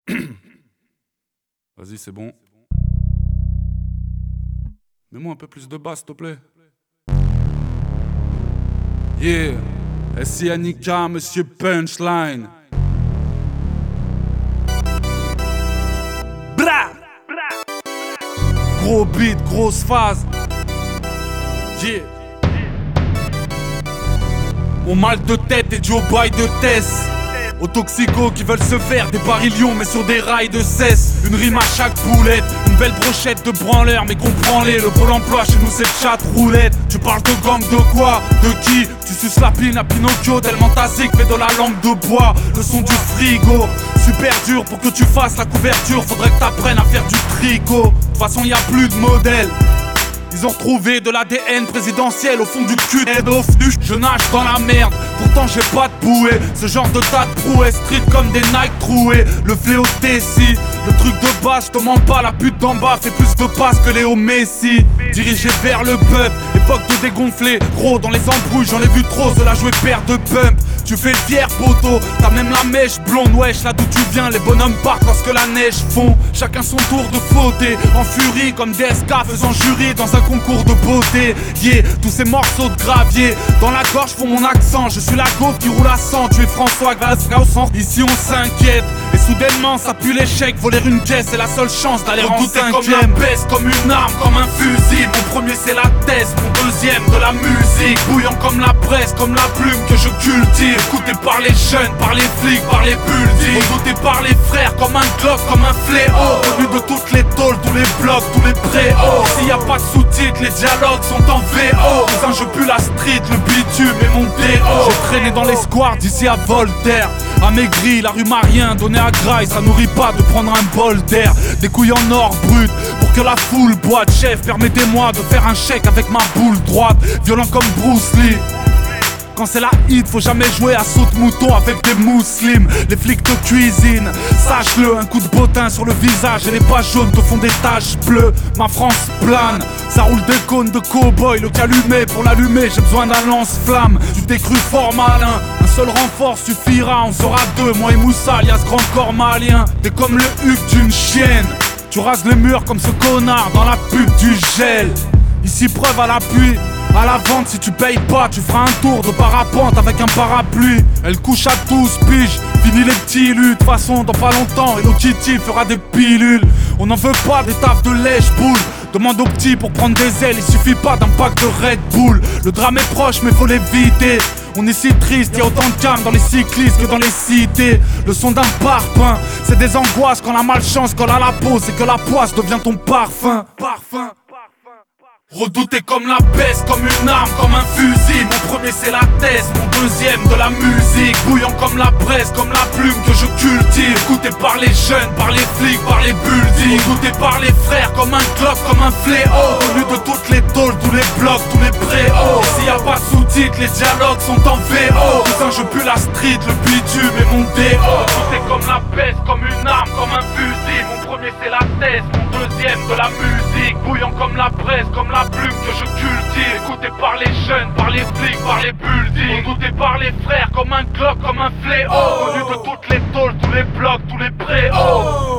Vas-y, c'est bon. Mets-moi un peu plus de basse, s'il te plaît. Yeah, S.I. Annika, Monsieur Punchline. Bra! Gros beat, grosse phase. Yeah. Mon mal de tête est dû au bail de Tess. Aux toxicos qui veulent se faire des barillions mais sur des rails de cesse. Une rime à chaque boulette, une belle brochette de branleurs. Mais comprends-les, le pôle emploi chez nous c'est chat roulette. Tu parles de gang de quoi? De qui? Tu suces la pine à Pinocchio, tellement ta zig fait de la langue de bois. Le son du frigo, super dur pour que tu fasses la couverture. Faudrait que t'apprennes à faire du tricot. De toute façon y a plus de modèles. Ils ont retrouvé de l'ADN présidentiel au fond du cul d'OFNU. Je nage dans la merde, pourtant j'ai pas de bouée. Ce genre de tas de prouesses, street comme des Nike troués. Le fléau Tessie, le truc de base, je te mens pas. La pute d'en bas fait plus de passes que Léo Messi. Dirigé vers le peuple, époque de dégonfler. Gros dans les embrouilles, j'en ai vu trop, cela jouer paire de pump. Tu fais le fier poteau, t'as même la mèche blonde. Wesh, là d'où tu viens, les bonhommes partent lorsque la neige fond. Chacun son tour de flotter, en furie comme DSK faisant jury dans un concours de beauté. Yeah, tous ces morceaux de gravier dans la gorge font mon accent. Je suis la gauve qui roule à 100, tu es François Gasca au centre. Ici on s'inquiète, et soudainement ça pue l'échec. Voler une caisse c'est la seule chance d'aller en cinquième. Comme la baisse, comme une arme, comme un fusil. Mon premier c'est la thèse, mon deuxième de la musique. Bouillant comme la presse, comme la plume que je cultive. Écouté par les jeunes, par les flics, par les bulldis. Redouté par les frères, comme un Glock, comme un fléau. Venu de toutes les tôles, tous les blocs, tous les préaux. S'il y a pas de sous-titres, les dialogues sont en VO. Cousin, je pue la street, le bitume et mon déo. J'ai traîné dans les squares d'ici à Voltaire. Amaigri, la rue m'a rien donné à graille. Ça nourrit pas de prendre un bol d'air. Des couilles en or brut pour que la foule boite. Chef, permettez-moi de faire un chèque avec ma boule droite. Violent comme Bruce Lee. Quand c'est la hit, faut jamais jouer à saute-mouton avec des muslims. Les flics te cuisinent, sache-le. Un coup de bottin sur le visage et les pages jaunes te font des taches bleues. Ma France plane, ça roule des cônes de cow-boy. Le calumet, pour l'allumer, j'ai besoin d'un lance-flamme. Tu t'es cru fort malin, un seul renfort suffira. On sera deux, moi et Moussa, alias grand corps malien. T'es comme le Hugues d'une chienne. Tu rases les murs comme ce connard dans la pub du gel. Ici preuve à l'appui. À la vente, si tu payes pas, tu feras un tour de parapente avec un parapluie. Elle couche à 12 piges, fini les petits luts. De toute façon, dans pas longtemps, Hello Kitty fera des pilules. On n'en veut pas des taffes de lèche-boule. Demande aux petits pour prendre des ailes, il suffit pas d'un pack de Red Bull. Le drame est proche, mais faut l'éviter. On est si triste, y'a autant de calme dans les cyclistes que dans les cités. Le son d'un parpaing, c'est des angoisses quand la malchance colle à la peau. C'est que la poisse devient ton parfum. Redouté comme la peste, comme une arme, comme un fusil. Mon premier c'est la thèse, mon deuxième de la musique. Bouillant comme la presse, comme la plume que je cultive. Écouté par les jeunes, par les flics, par les bulldis. Écouté par les frères, comme un Glock, comme un fléau. Venu de toutes les tôles, tous les blocs, tous les préaux. S'il y a pas de sous-titres, les dialogues sont en VO. Cousin, je pue la street, le bitume et mon déo. Redouté comme la peste, comme une arme, comme un fusil. Mon premier c'est la thèse, mon deuxième de la musique. Bouillant comme la presse, comme la plume que je cultive. Écouté par les jeunes, par les flics, par les bulldis. Redouté par les frères, comme un Glock, comme un fléau. Venu de toutes les tôles, tous les blocs, tous les préaux.